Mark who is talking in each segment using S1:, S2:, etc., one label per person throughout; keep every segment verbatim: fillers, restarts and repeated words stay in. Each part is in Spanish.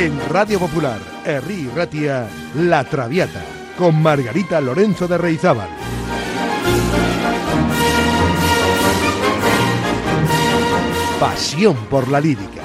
S1: En Radio Popular, Herri Ratia, La Traviata, con Margarita Lorenzo de Reizábal. Pasión por la lírica.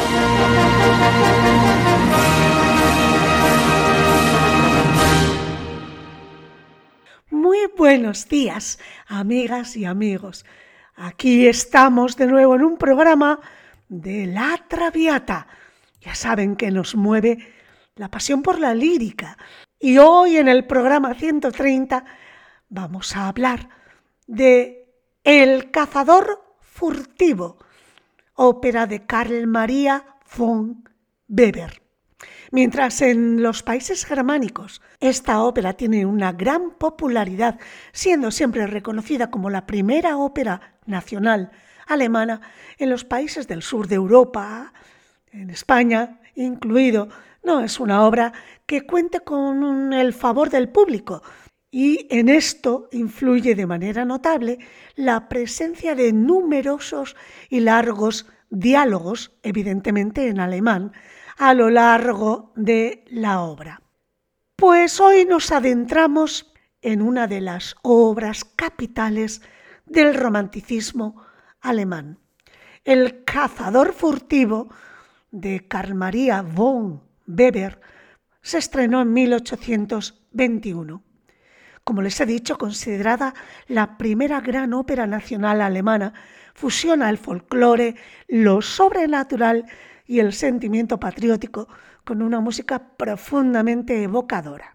S2: Muy buenos días, amigas y amigos. Aquí estamos de nuevo en un programa de La Traviata. Ya saben que nos mueve la pasión por la lírica. Y hoy en el programa ciento treinta vamos a hablar de El cazador furtivo, ópera de Carl Maria von Weber. Mientras en los países germánicos esta ópera tiene una gran popularidad, siendo siempre reconocida como la primera ópera nacional alemana, en los países del sur de Europa, en España incluido, no es una obra que cuente con el favor del público, y en esto influye de manera notable la presencia de numerosos y largos diálogos, evidentemente en alemán, a lo largo de la obra. Pues hoy nos adentramos en una de las obras capitales del romanticismo alemán. El cazador furtivo de Carl Maria von Weber se estrenó en mil ochocientos veintiuno. Como les he dicho, considerada la primera gran ópera nacional alemana, fusiona el folclore, lo sobrenatural y el sentimiento patriótico con una música profundamente evocadora.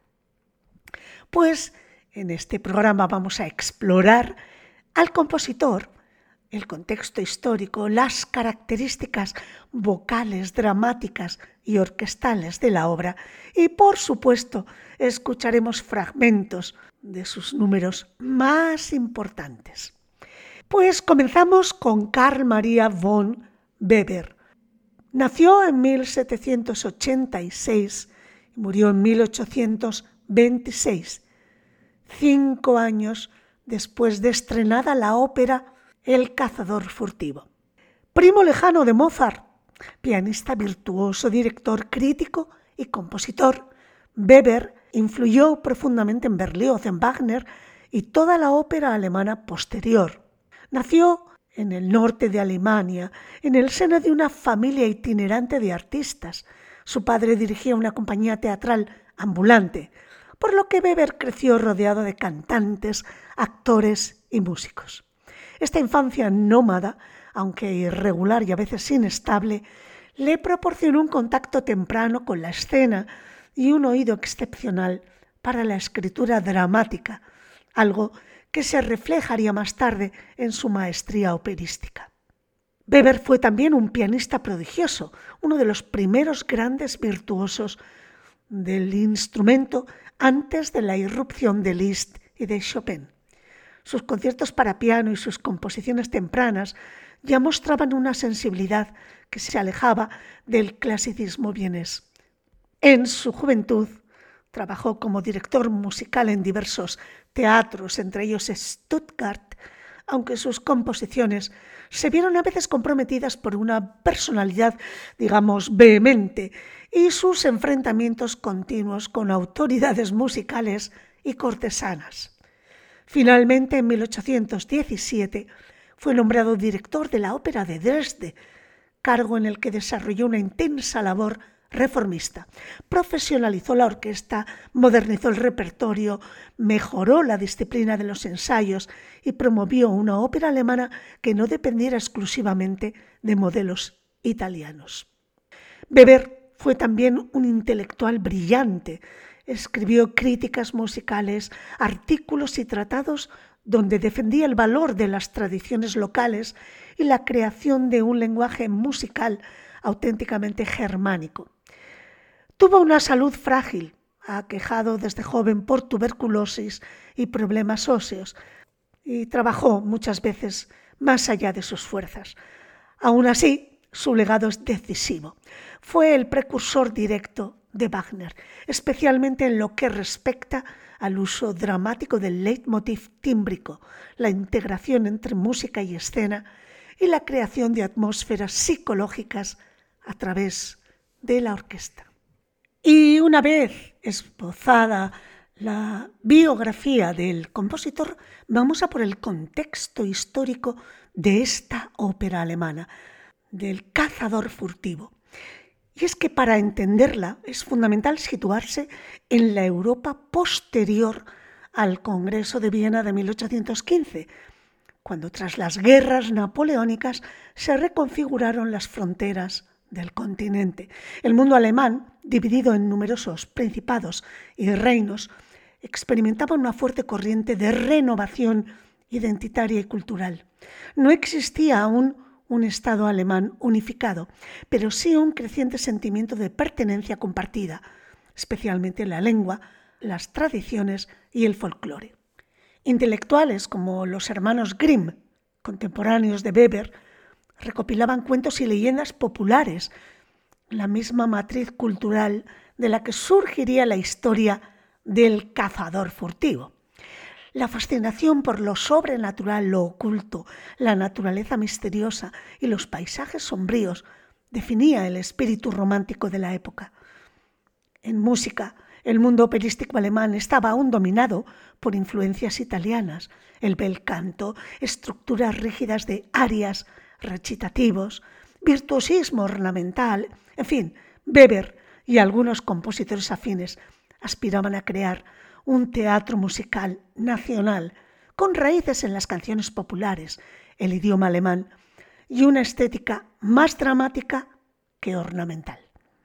S2: Pues en este programa vamos a explorar al compositor, el contexto histórico, las características vocales, dramáticas y orquestales de la obra y, por supuesto, escucharemos fragmentos de sus números más importantes. Pues comenzamos con Carl Maria von Weber. Nació en mil setecientos ochenta y seis y murió en mil ochocientos veintiséis, cinco años después de estrenada la ópera El cazador furtivo. Primo lejano de Mozart, pianista virtuoso, director, crítico y compositor, Weber influyó profundamente en Berlioz, en Wagner y toda la ópera alemana posterior. Nació en el norte de Alemania, en el seno de una familia itinerante de artistas. Su padre dirigía una compañía teatral ambulante, por lo que Weber creció rodeado de cantantes, actores y músicos. Esta infancia nómada, aunque irregular y a veces inestable, le proporcionó un contacto temprano con la escena y un oído excepcional para la escritura dramática, algo que se reflejaría más tarde en su maestría operística. Weber fue también un pianista prodigioso, uno de los primeros grandes virtuosos del instrumento antes de la irrupción de Liszt y de Chopin. Sus conciertos para piano y sus composiciones tempranas ya mostraban una sensibilidad que se alejaba del clasicismo vienés. En su juventud trabajó como director musical en diversos teatros, entre ellos Stuttgart, aunque sus composiciones se vieron a veces comprometidas por una personalidad, digamos, vehemente y sus enfrentamientos continuos con autoridades musicales y cortesanas. Finalmente, en mil ochocientos diecisiete, fue nombrado director de la Ópera de Dresde, cargo en el que desarrolló una intensa labor reformista. Profesionalizó la orquesta, modernizó el repertorio, mejoró la disciplina de los ensayos y promovió una ópera alemana que no dependiera exclusivamente de modelos italianos. Weber fue también un intelectual brillante. Escribió críticas musicales, artículos y tratados donde defendía el valor de las tradiciones locales y la creación de un lenguaje musical auténticamente germánico. Tuvo una salud frágil, aquejado desde joven por tuberculosis y problemas óseos, y trabajó muchas veces más allá de sus fuerzas. Aún así, su legado es decisivo. Fue el precursor directo de Wagner, especialmente en lo que respecta al uso dramático del leitmotiv tímbrico, la integración entre música y escena y la creación de atmósferas psicológicas a través de la orquesta. Y una vez esbozada la biografía del compositor, vamos a por el contexto histórico de esta ópera alemana, del cazador furtivo. Y es que para entenderla es fundamental situarse en la Europa posterior al Congreso de Viena de mil ochocientos quince, cuando tras las guerras napoleónicas se reconfiguraron las fronteras del continente. El mundo alemán, dividido en numerosos principados y reinos, experimentaba una fuerte corriente de renovación identitaria y cultural. No existía aún un Estado alemán unificado, pero sí un creciente sentimiento de pertenencia compartida, especialmente en la lengua, las tradiciones y el folclore. Intelectuales como los hermanos Grimm, contemporáneos de Weber, recopilaban cuentos y leyendas populares, la misma matriz cultural de la que surgiría la historia del cazador furtivo. La fascinación por lo sobrenatural, lo oculto, la naturaleza misteriosa y los paisajes sombríos definía el espíritu romántico de la época. En música, el mundo operístico alemán estaba aún dominado por influencias italianas, el bel canto, estructuras rígidas de arias, recitativos, virtuosismo ornamental, en fin, Weber y algunos compositores afines aspiraban a crear un teatro musical nacional con raíces en las canciones populares, el idioma alemán y una estética más dramática que ornamental.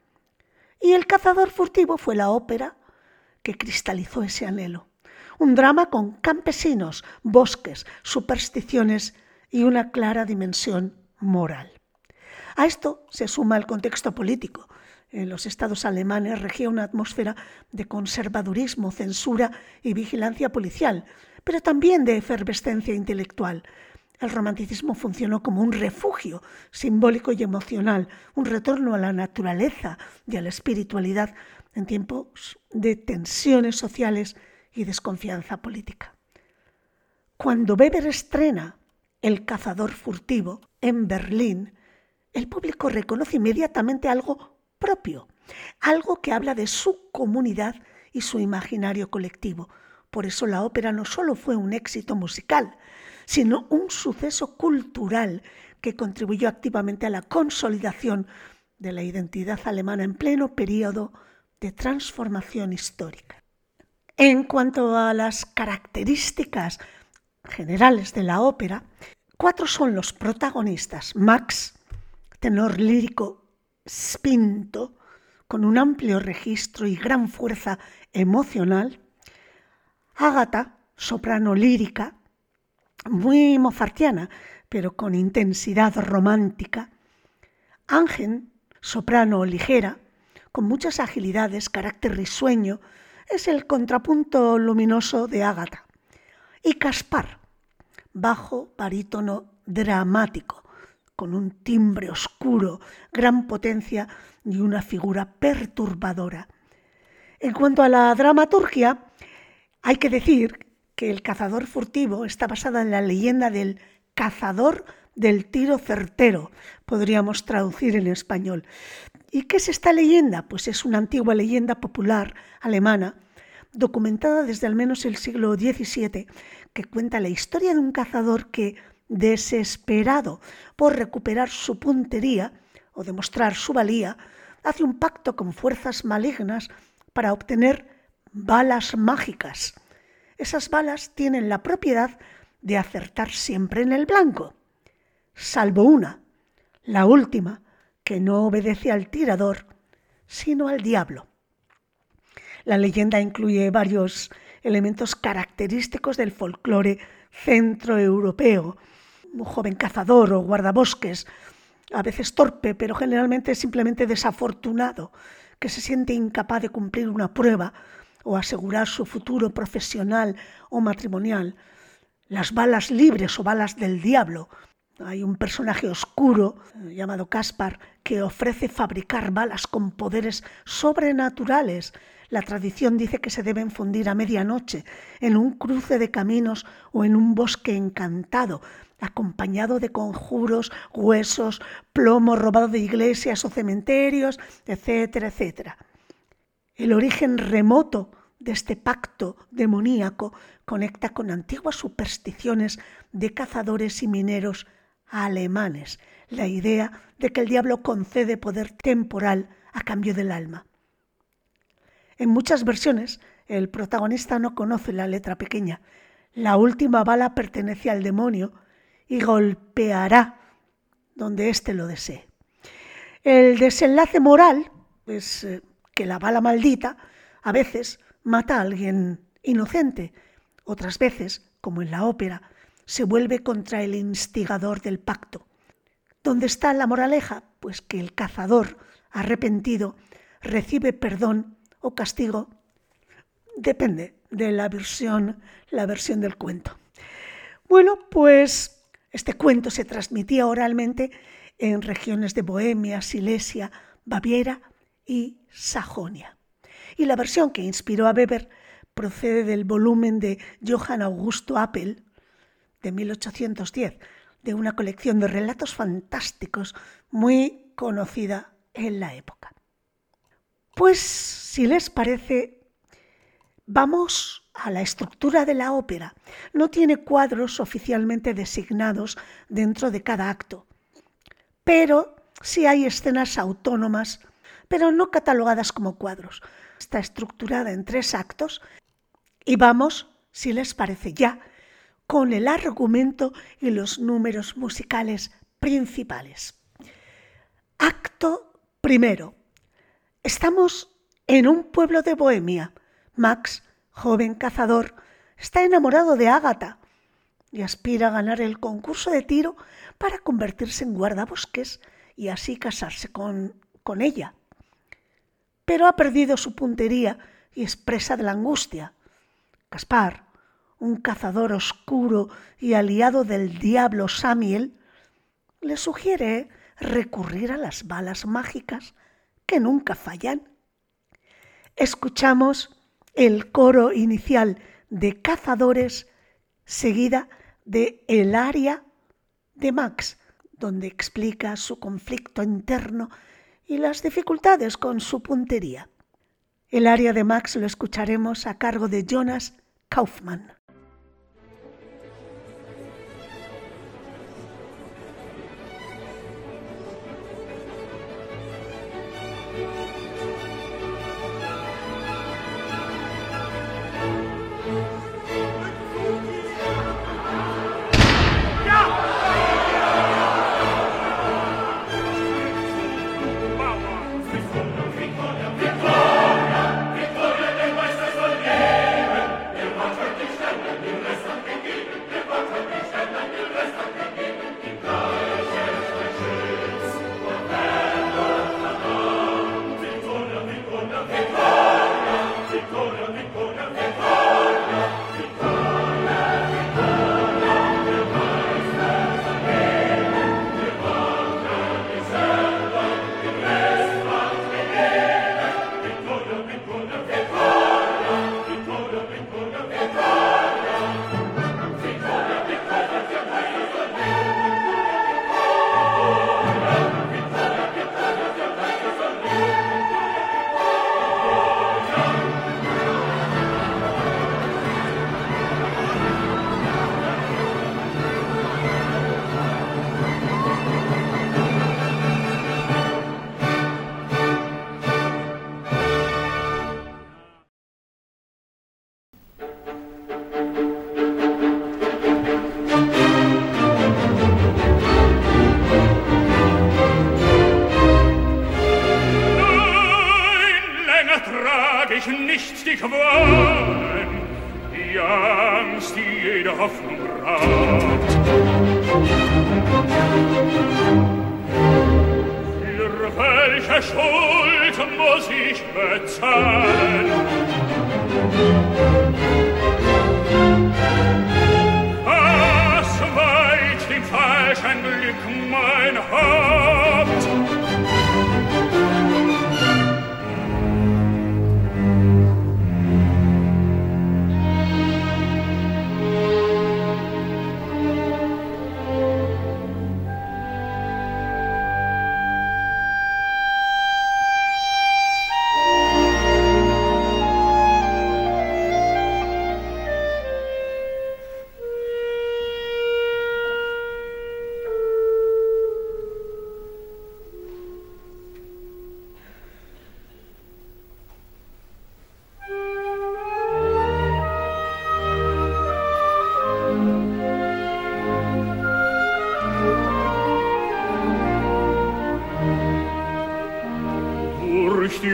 S2: Y El cazador furtivo fue la ópera que cristalizó ese anhelo. Un drama con campesinos, bosques, supersticiones y una clara dimensión moral. A esto se suma el contexto político. En los estados alemanes regía una atmósfera de conservadurismo, censura y vigilancia policial, pero también de efervescencia intelectual. El romanticismo funcionó como un refugio simbólico y emocional, un retorno a la naturaleza y a la espiritualidad en tiempos de tensiones sociales y desconfianza política. Cuando Weber estrena El cazador furtivo en Berlín, el público reconoce inmediatamente algo propio, algo que habla de su comunidad y su imaginario colectivo. Por eso la ópera no solo fue un éxito musical, sino un suceso cultural que contribuyó activamente a la consolidación de la identidad alemana en pleno periodo de transformación histórica. En cuanto a las características generales de la ópera, cuatro son los protagonistas: Max, tenor lírico spinto, con un amplio registro y gran fuerza emocional; Ágata, soprano lírica, muy mozartiana, pero con intensidad romántica; Ángel, soprano ligera, con muchas agilidades, carácter risueño, es el contrapunto luminoso de Ágata; y Caspar, bajo, barítono, dramático, con un timbre oscuro, gran potencia y una figura perturbadora. En cuanto a la dramaturgia, hay que decir que El cazador furtivo está basada en la leyenda del cazador del tiro certero, podríamos traducir en español. ¿Y qué es esta leyenda? Pues es una antigua leyenda popular alemana, documentada desde al menos el siglo diecisiete, que cuenta la historia de un cazador que, desesperado por recuperar su puntería o demostrar su valía, hace un pacto con fuerzas malignas para obtener balas mágicas. Esas balas tienen la propiedad de acertar siempre en el blanco, salvo una, la última, que no obedece al tirador, sino al diablo. La leyenda incluye varios elementos característicos del folclore centroeuropeo: un joven cazador o guardabosques, a veces torpe, pero generalmente simplemente desafortunado, que se siente incapaz de cumplir una prueba o asegurar su futuro profesional o matrimonial; las balas libres o balas del diablo. Hay un personaje oscuro llamado Caspar que ofrece fabricar balas con poderes sobrenaturales. La tradición dice que se deben fundir a medianoche en un cruce de caminos o en un bosque encantado, acompañado de conjuros, huesos, plomo robado de iglesias o cementerios, etcétera, etcétera. El origen remoto de este pacto demoníaco conecta con antiguas supersticiones de cazadores y mineros alemanes, la idea de que el diablo concede poder temporal a cambio del alma. En muchas versiones, el protagonista no conoce la letra pequeña. La última bala pertenece al demonio y golpeará donde éste lo desee. El desenlace moral es eh, que la bala maldita a veces mata a alguien inocente, otras veces, como en la ópera, se vuelve contra el instigador del pacto. ¿Dónde está la moraleja? Pues que el cazador arrepentido recibe perdón o castigo, depende de la versión, la versión del cuento. Bueno, pues este cuento se transmitía oralmente en regiones de Bohemia, Silesia, Baviera y Sajonia. Y la versión que inspiró a Weber procede del volumen de Johann Augusto Apel de mil ochocientos diez, de una colección de relatos fantásticos muy conocida en la época. Pues, si les parece, vamos a la estructura de la ópera. No tiene cuadros oficialmente designados dentro de cada acto, pero sí hay escenas autónomas, pero no catalogadas como cuadros. Está estructurada en tres actos y vamos, si les parece ya, con el argumento y los números musicales principales. Acto primero. Estamos en un pueblo de Bohemia. Max, joven cazador, está enamorado de Ágata y aspira a ganar el concurso de tiro para convertirse en guardabosques y así casarse con, con ella. Pero ha perdido su puntería y es presa de la angustia. Gaspar, un cazador oscuro y aliado del diablo Samiel, le sugiere recurrir a las balas mágicas que nunca fallan. Escuchamos el coro inicial de Cazadores, seguida de el aria de Max, donde explica su conflicto interno y las dificultades con su puntería. El aria de Max lo escucharemos a cargo de Jonas Kaufmann.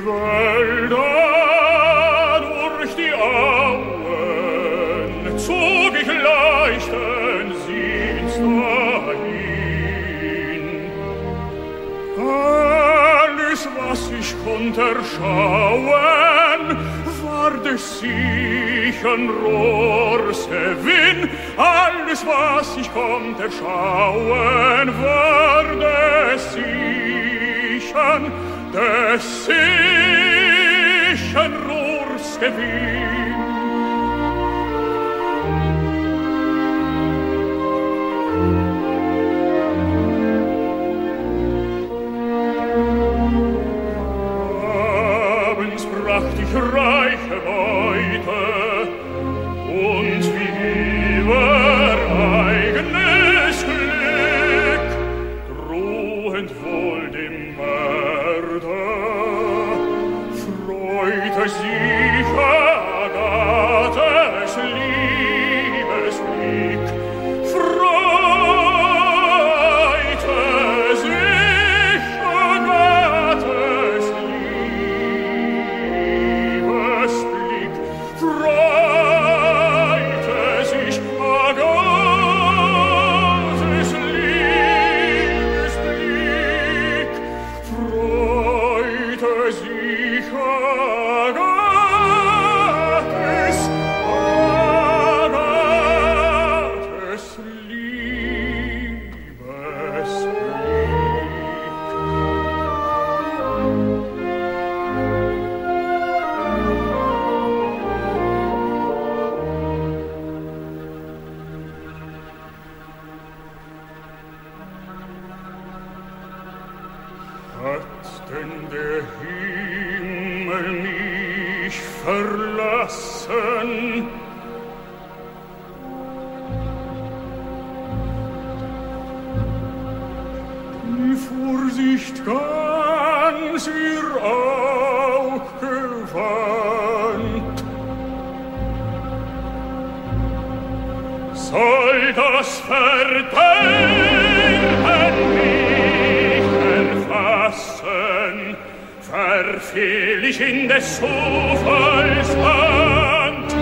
S3: Wälder, durch die Auen, zog ich leichten Sinns dahin. Alles, was ich konnte erschauen, war des sichern Rohrs Gewinn. Alles, was ich konnte erschauen, war des sichern, des sichern Rohrs Gewinn. Abends bracht ich reiche Beute und wie über eigenes Glück, drohend wohl dem Mörder, freute sich Agathes Liebesblick, freute sich Agathes Liebesblick, freute sich Agathes Liebesblick, freute sich Agathes, Agathes Hat denn der Himmel mich verlassen? Die Vorsicht ganz ihr Aug gewandt. Soll das Verderben mich erfassen, verfehl ich in des Zufalls Hand.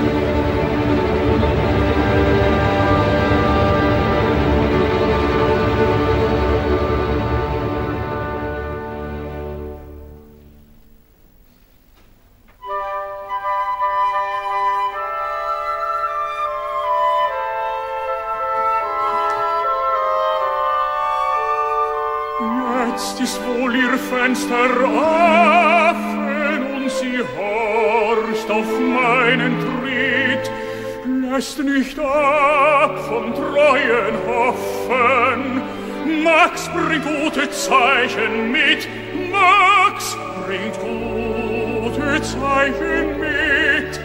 S3: Jetzt ist wohl ihr Fenster offen und sie horcht auf meinen Tritt, lässt nicht ab vom treuen Hoffen. Max bringt gute Zeichen mit, Max bringt gute Zeichen mit.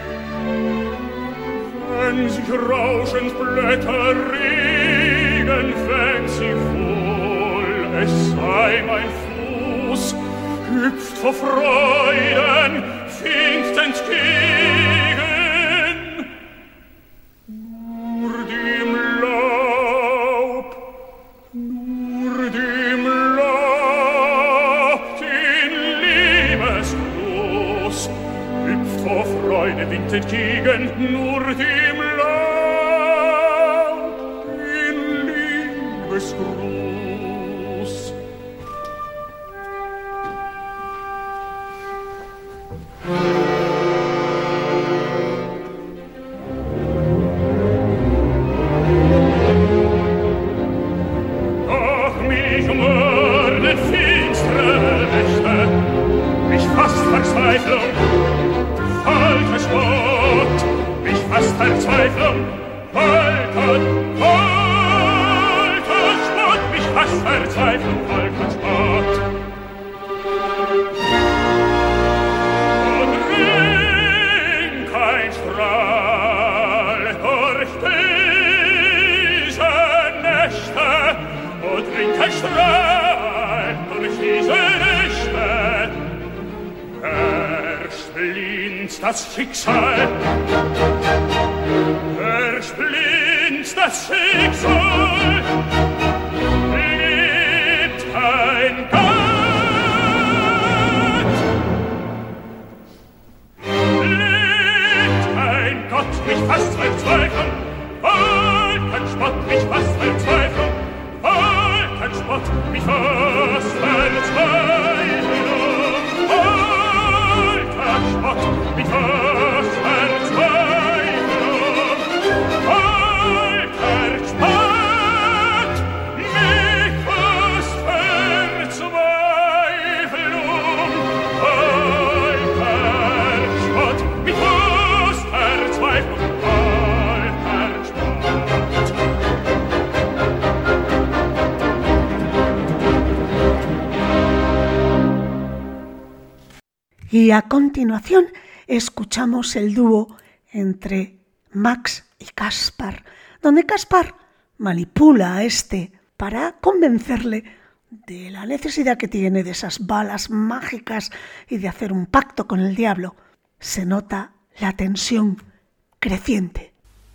S3: Wenn sich rauschend Blätter regen, fängt sie wohl, es sei mein Fuß, hüpft vor Freuden, finkt entgegen. Nur dem Laub, nur dem Laub, den Liebesgruß, hüpft vor Freude, winkt entgegen, nur dem Laub, den Liebesgruß. Doch mich umurnen finstere Nächte, mich fast Verzweiflung, falscher Spott, mich fast Verzweiflung, falscher, falscher Spott, mich fast Verzweiflung, falscher Spott. Und ring kein Strahl durch diese Nächte, und ring kein Strahl durch diese Nächte, ersplinzt das Schicksal, ersplinzt das Schicksal, lebt kein Gott, Spott, mich fast Verzweiflung. All kein Spott, mich fast Verzweiflung. All kein Spott, mich fast Verzweiflung. All kein Spott, mich fast Verzweiflung. All kein Spott, mich fast Verzweiflung.
S2: Y a continuación escuchamos el dúo entre Max y Caspar, donde Caspar manipula a este para convencerle de la necesidad que tiene de esas balas mágicas y de hacer un pacto con el diablo. Se nota la tensión creciente.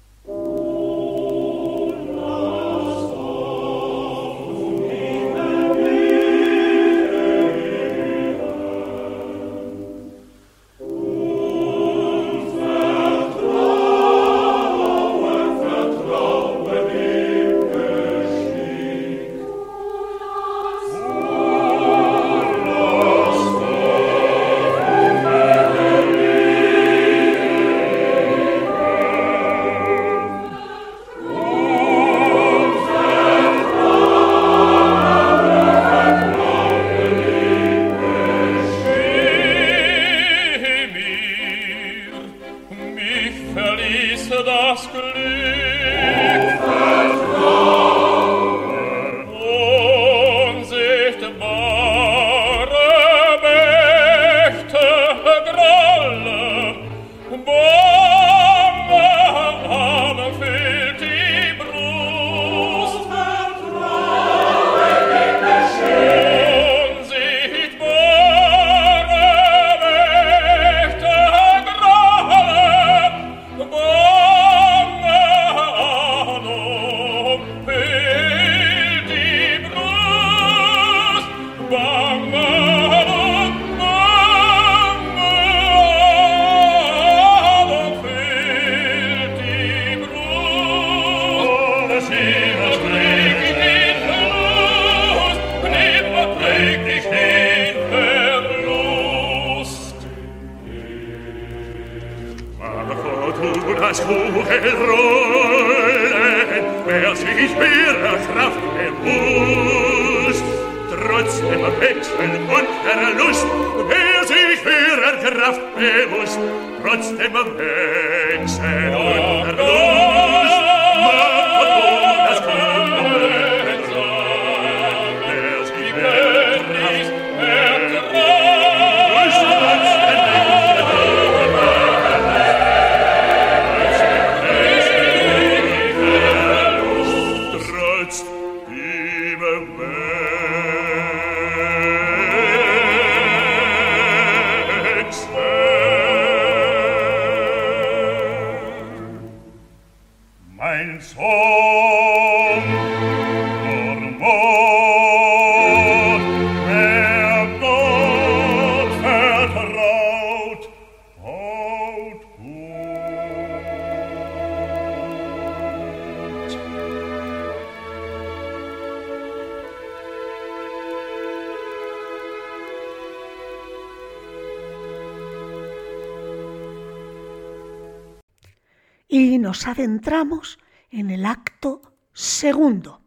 S2: Y nos adentramos en el acto segundo.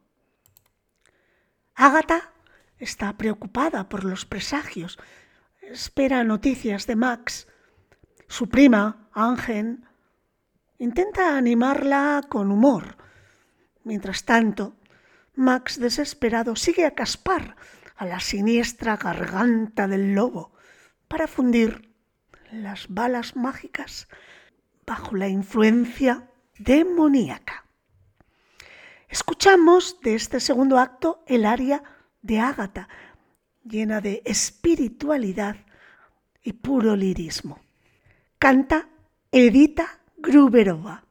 S2: Ágata está preocupada por los presagios, espera noticias de Max. Su prima, Ángel, intenta animarla con humor. Mientras tanto, Max, desesperado, sigue a Caspar a la siniestra garganta del lobo para fundir las balas mágicas bajo la influencia demoníaca. Escuchamos de este segundo acto el aria de Ágata, llena de espiritualidad y puro lirismo. Canta Edita Gruberova.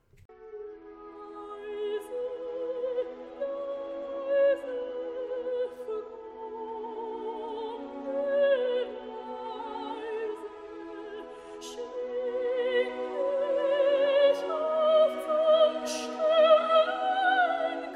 S4: Schön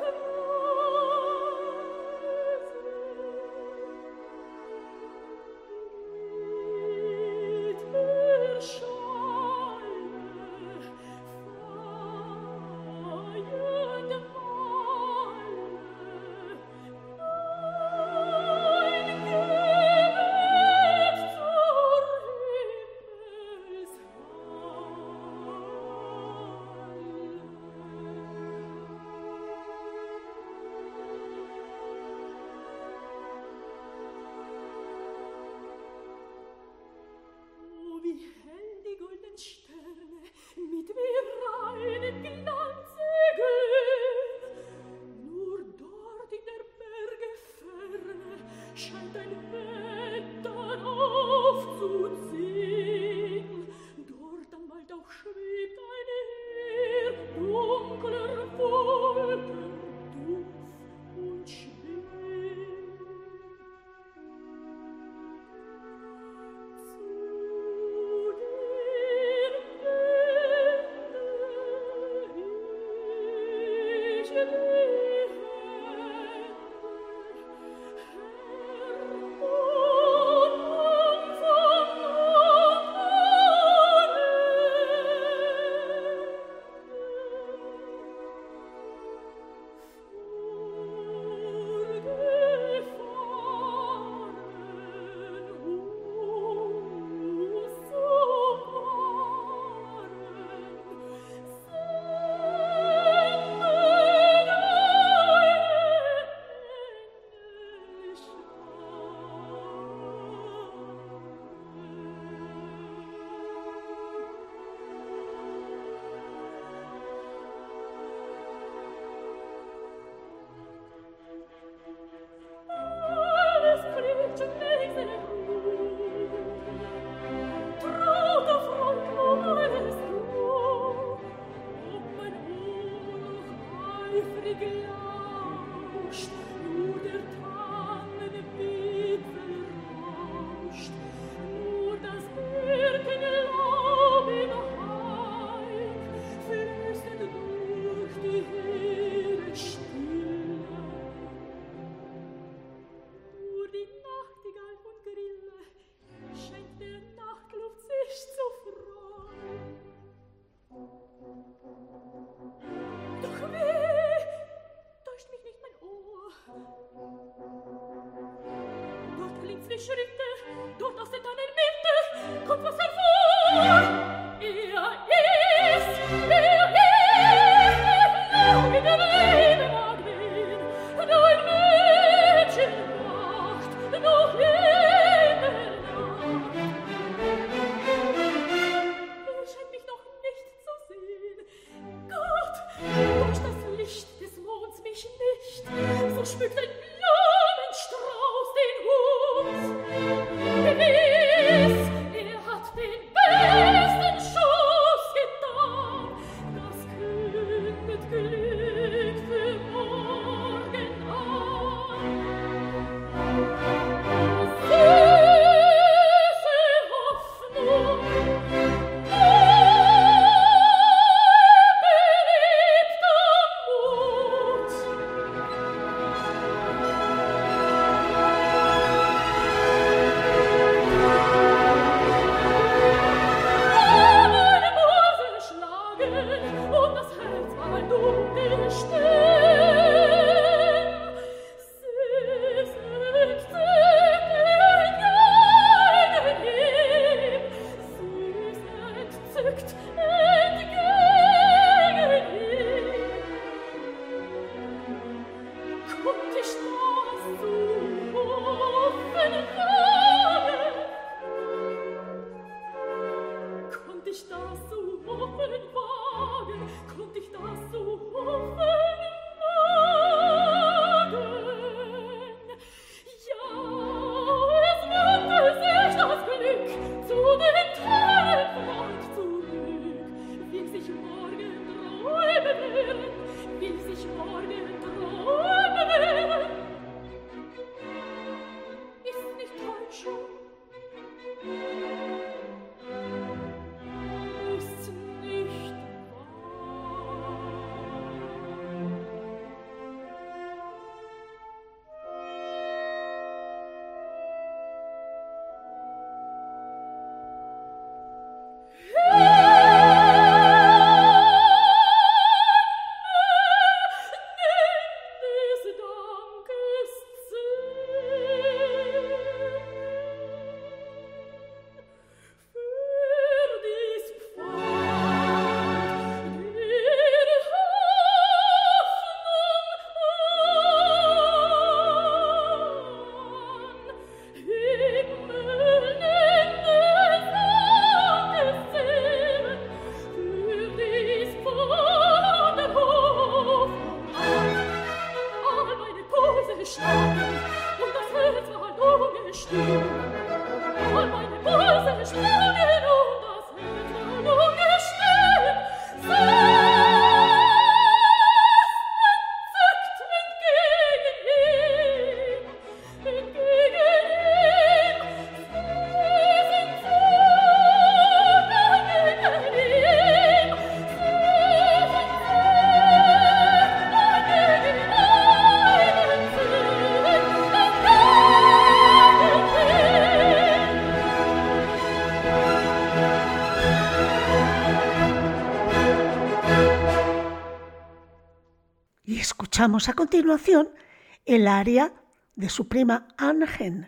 S2: Escuchamos a continuación el aria de su prima Angen,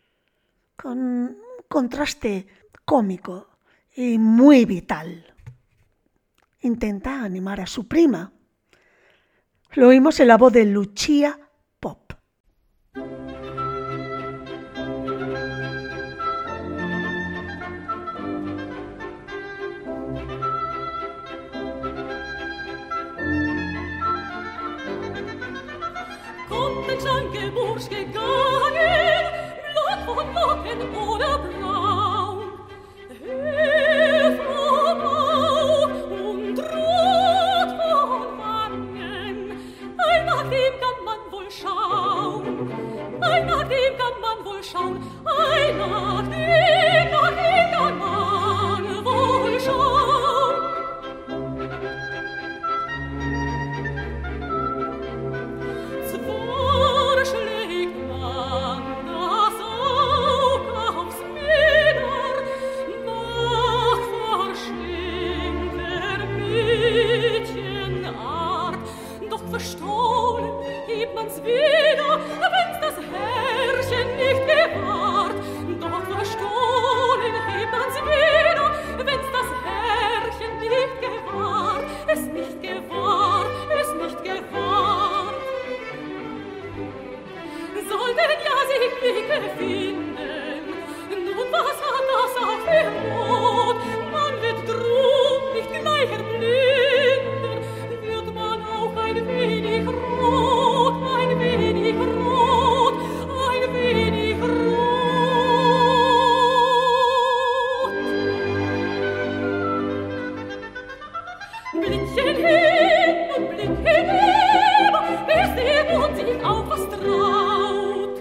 S2: con un contraste cómico y muy vital. Intenta animar a su prima. Lo oímos en la voz de Lucia Pop.
S4: Bursch gegangen, Blut von Locken oder braun, Hilfe, und Rot von Wangen, ein nach dem kann man wohl schauen. Ei, nach dem kann man wohl schauen. Ei, nach dem, nach dem kann man wohl schauen. Zwar schlägt man das Auge aufs Mieder, nach verschenkter Mädchenart, doch verstohlen hebt man's wieder, wenn's das Herrchen nicht gewahrt. Doch verstohlen hebt man's wieder, wenn's das Herrchen nicht gewahrt, es nicht gewahrt, es nicht gewahrt. Sollten ja sich Blicke finden, nun was hat das auch für Not? Man wird drum nicht gleich erblinden, wird man auch ein wenig rot, ein wenig rot, ein wenig rot. Blickchen hin und Blickchen her, bis der Mond sich auf was traut.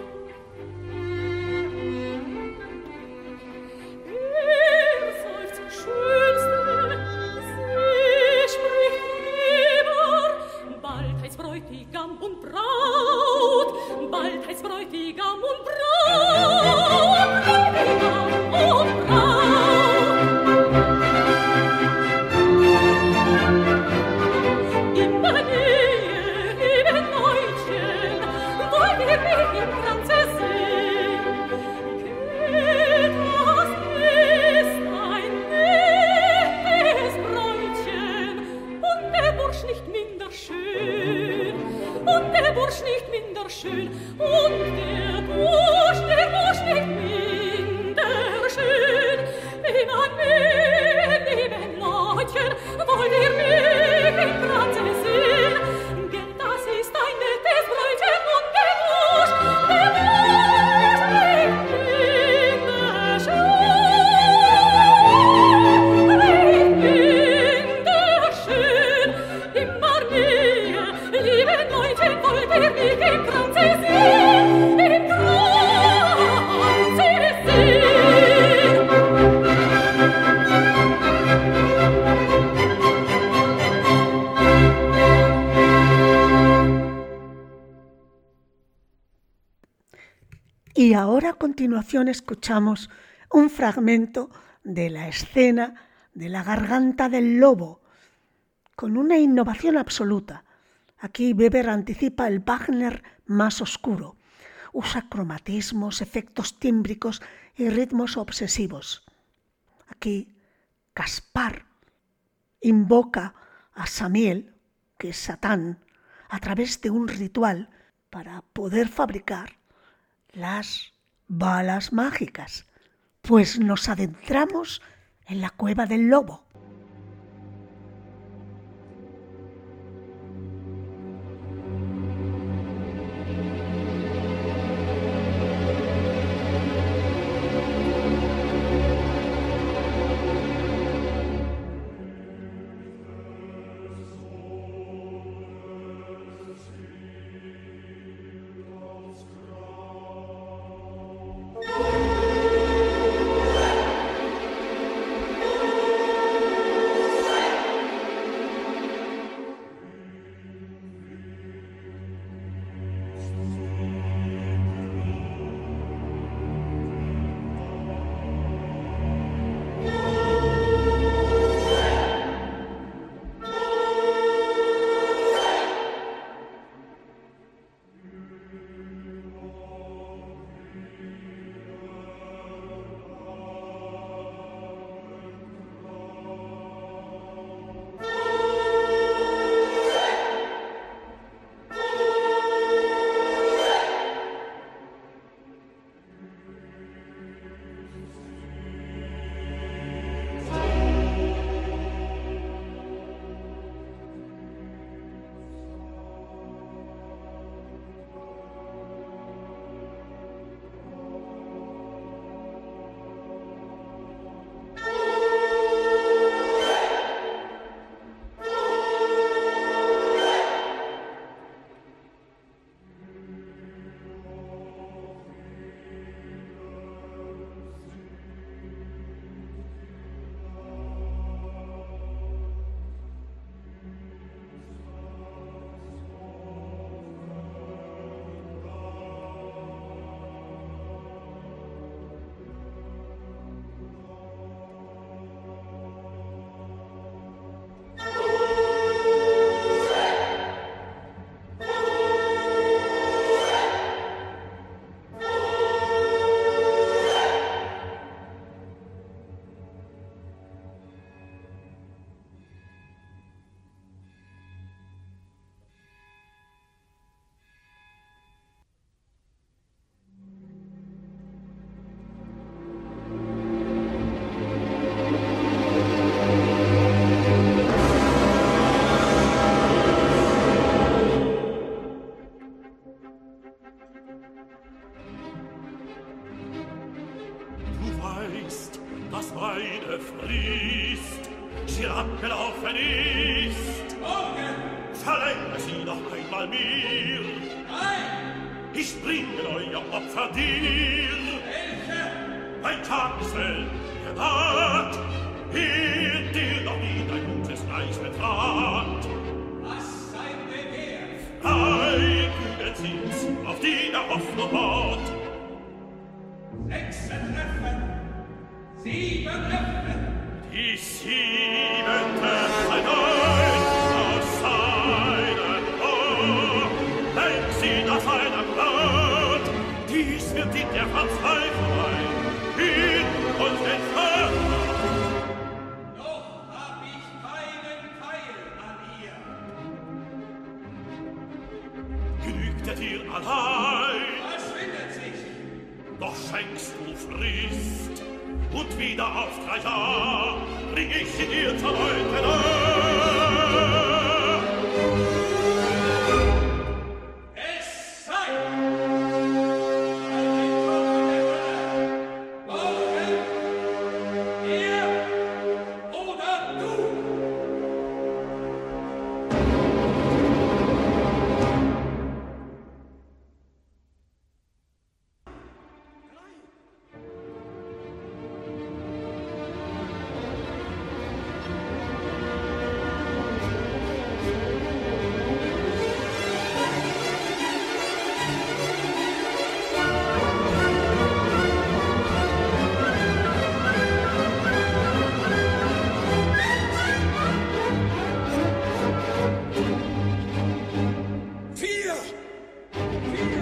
S4: Er seufzt Schönste, sie spricht lieber, bald heißt Bräutigam und Braut, bald heißt Bräutigam und Braut, Bräutigam und Braut. In der Nähe, liebe Leutchen, wollt ihr mich im Kranze sehen? Geht, das ist ein nettes Bräutchen, und der Bursch nicht minder schön, und der Bursch nicht minder schön, und der Bursch, der Bursch nicht minder schön. In der Nähe, liebe Leutchen, wollt ihr mich im Kranze sehen? Geht, das ist ein nettes Bräutchen, und der Bursch, der Bursch nicht minder schön, nicht minder schön. Immer näher, liebe Leutchen, wollt ihr mich im Kranze sehen? Im Kranze sehen.
S2: Y ahora a continuación escuchamos un fragmento de la escena de la garganta del lobo, con una innovación absoluta. Aquí Weber anticipa el Wagner más oscuro. Usa cromatismos, efectos tímbricos y ritmos obsesivos. Aquí Caspar invoca a Samiel, que es Satán, a través de un ritual para poder fabricar las balas mágicas, pues nos adentramos en la cueva del lobo.
S4: Oh
S3: eine Frist, sie abgelaufen ist.
S5: Morgen!
S3: Verlängere sie noch einmal mir.
S5: Nein!
S3: Ich bringe euer Opfer dir.
S5: Welche?
S3: Mein Tag ist hell, genaht. Hielt dir noch nie dein gutes Reich betrat.
S5: Was sein Begehr?
S3: Drei Kugeln sind's, auf die der Hoffnung baut.
S5: Sechs treffen, sieben öffnen.
S3: Die siebente allein aus seinem Ohr. Lenk sie nach seiner Gnad. Dies wird in der Verzweiflung hin und entfernt.
S5: Noch hab ich keinen Keil an ihr.
S3: Genügt er dir allein,
S5: Verschwindet sich.
S3: doch schenkst du Frist. Und wieder auf drei Jahr bring ich sie dir zur Leute nah.
S5: Es sei! Morgen! Er oder du! Vier! Vier!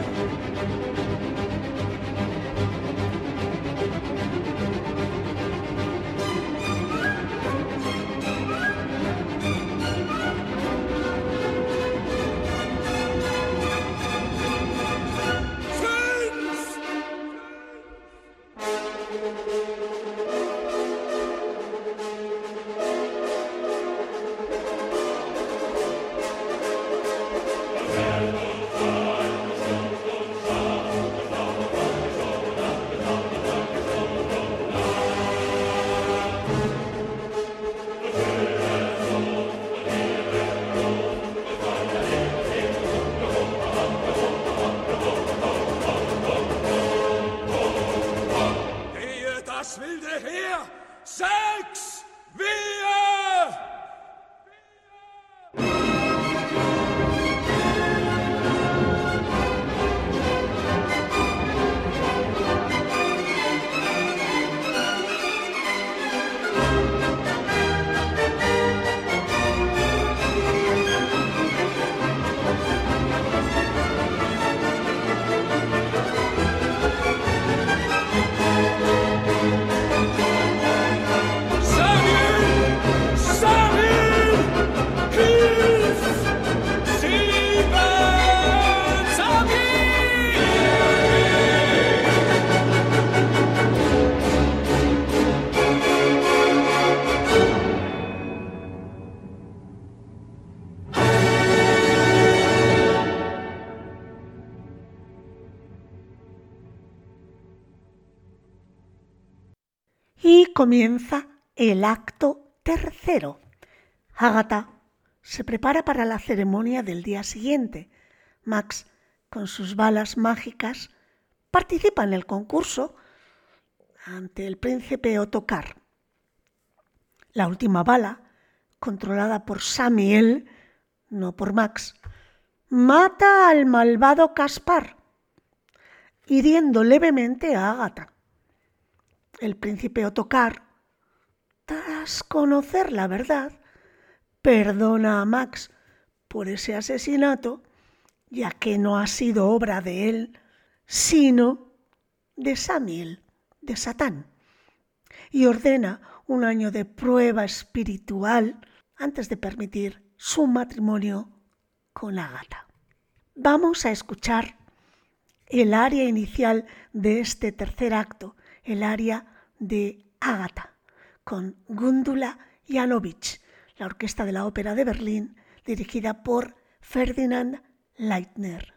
S5: Fünf! Gehe das wilde Heer! Sechs! Wir! Samuel! Samuel! Hilf! Sieben! Samuel!
S2: Y comienza el acto tercero. Ágata se prepara para la ceremonia del día siguiente. Max, con sus balas mágicas, participa en el concurso ante el príncipe Ottokar. La última bala, controlada por Samiel, no por Max, mata al malvado Caspar, hiriendo levemente a Ágata. El príncipe Ottokar, tras conocer la verdad, perdona a Max por ese asesinato, ya que no ha sido obra de él, sino de Samiel, de Satán, y ordena un año de prueba espiritual antes de permitir su matrimonio con Ágata. Vamos a escuchar el aria inicial de este tercer acto, el aria de Ágata, con Gundula Janowicz, la orquesta de la Ópera de Berlín, dirigida por Ferdinand Leitner.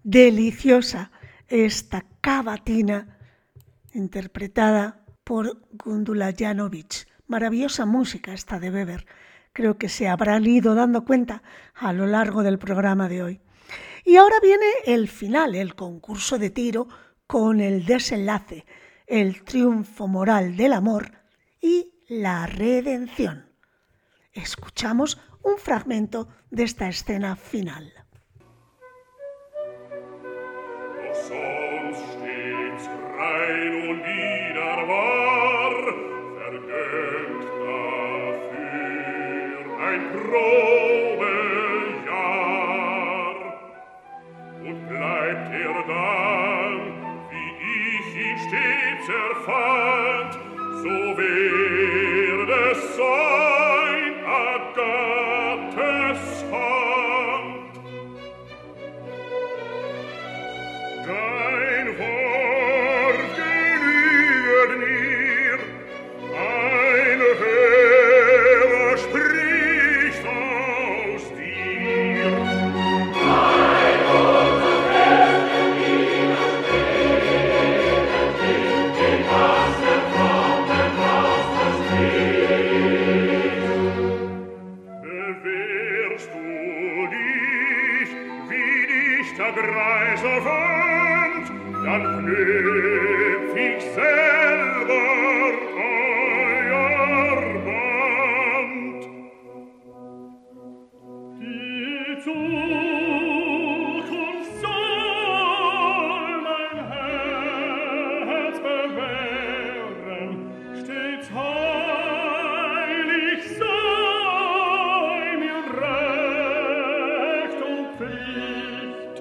S2: deliciosa esta cavatina interpretada por Gundula Janowicz. Maravillosa música esta de Weber. Creo que se habrán ido dando cuenta a lo largo del programa de hoy. Y ahora viene el final, el concurso de tiro con el desenlace, el triunfo moral del amor y la redención. Escuchamos un fragmento de esta escena final.
S3: Sonst stets rein und wieder war, vergönnt dafür ein Probejahr. Und bleibt er dann, wie ich ihn stets erfand, so wird es sein Agathes Hand. Dein Wort genüget mir, ein Hörer spricht aus dir. Dein Wort vergessen widerstehen, den Wasser vom Wasser spricht. Bewährst du dich, wie dich der Greiser wand, dann knüpf ich selber euer Band. Die Zukunft soll mein Herz bewähren, stets heilig sei mir Recht und Pflicht.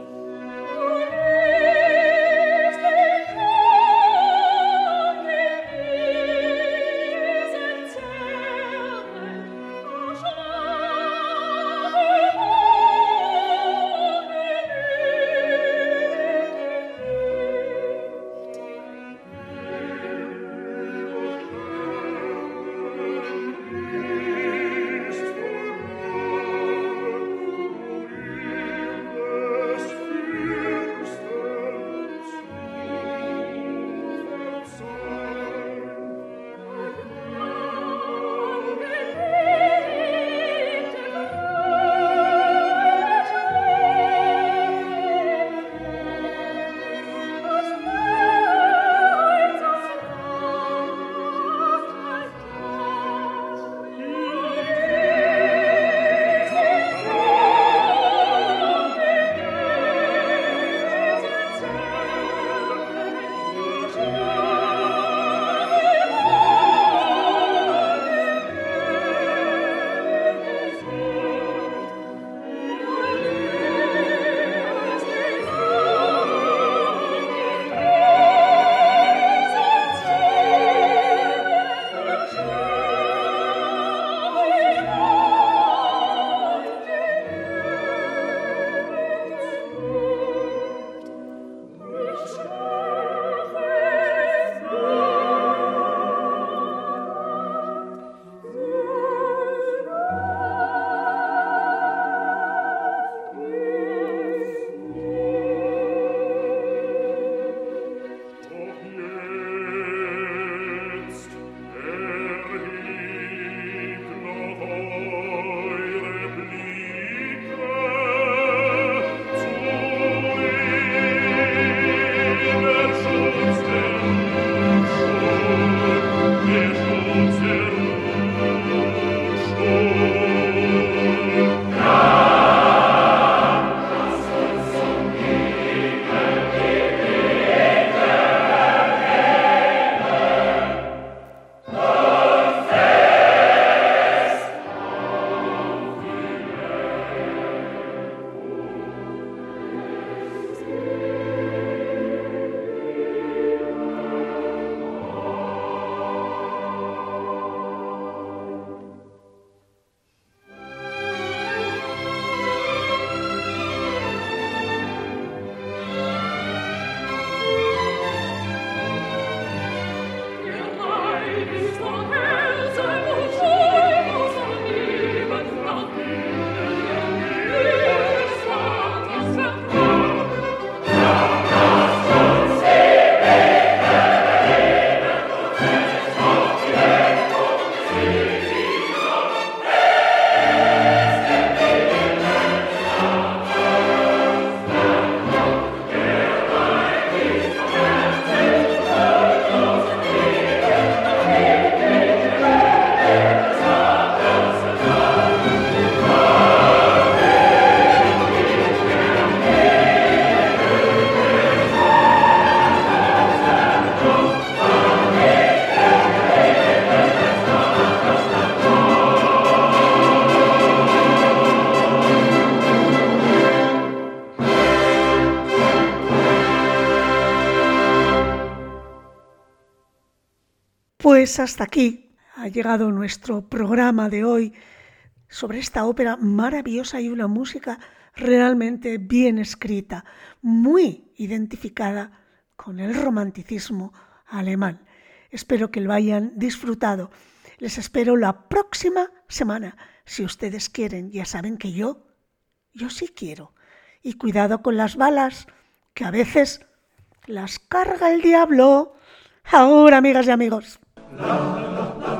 S2: Pues hasta aquí ha llegado nuestro programa de hoy sobre esta ópera maravillosa y una música realmente bien escrita, muy identificada con el romanticismo alemán. Espero que lo hayan disfrutado. Les espero la próxima semana. Si ustedes quieren, ya saben que yo, yo sí quiero. Y cuidado con las balas, que a veces las carga el diablo. Ahora, amigas y amigos. La, la, la.